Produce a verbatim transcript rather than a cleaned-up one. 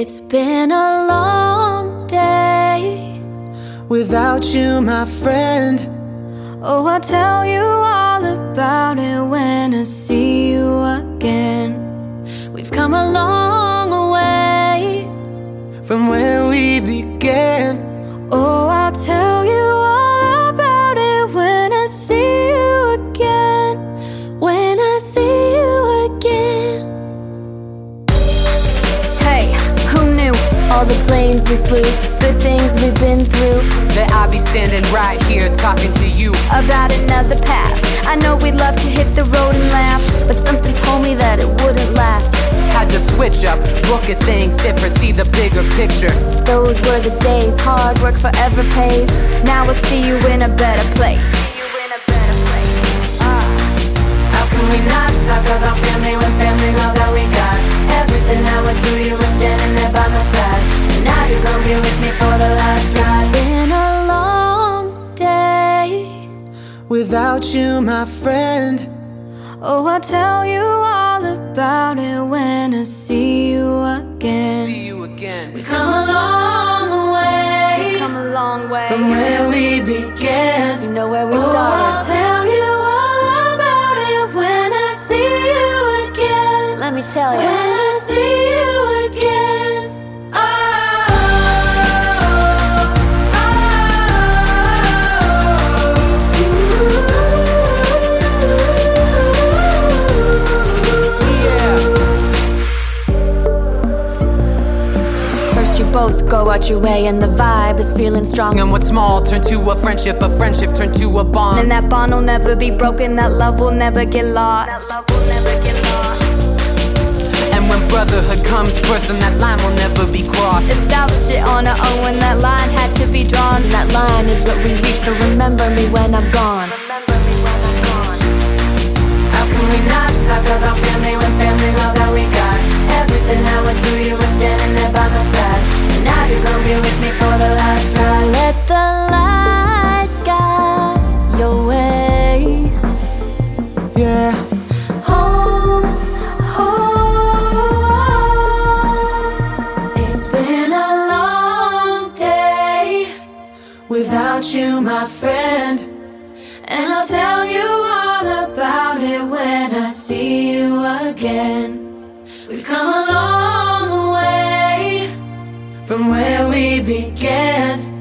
It's been a long day without you, my friend. Oh, I'll tell you all about it when I see you again. We've come a long way from where we began. Oh, I'll tell you all about it when I see you again. When I see you again. Hey, who knew all the planes we flew, good things we've been through, that I'll be standing right here talking to you about another path. I know we'd love to hit the road and laugh, but something told me that it wouldn't last. Had to switch up, look at things different, see the bigger picture. Those were the days, hard work forever pays. Now I'll see you in a better place. uh, How can we not talk about family when family's all that we got? Everything I went through, you were standing there by my side, and now you're gonna be with me for the last ride. It's been a long day without you, my friend. Oh, I'll tell you all about it when I see you again. See you again. We've come a long way. We've come a long way from where we began. You know where we oh, started. I'll tell you all about it when I see you again. Let me tell you. When I see you again. Oh, oh, oh. First you both go out your way and the vibe is feeling strong. And what's small turned to a friendship, a friendship turned to a bond. And that bond will never be broken, that love will never get lost. That love will never get lost. And when brotherhood comes first, then that line will never be crossed. Establish it on our own when that line had to be drawn. And that line is what we reach, so remember me when I'm gone. Remember me when I'm gone. How can we not talk about family when family's all that we got? Everything I went through, you were standing there by my side, and now you're gonna be with me for the last ride. Let the light guide your way. Yeah. Home, home. It's been a long day without you, my friend. and I'll tell you all about it when I see you again. We've come a long way from where we began.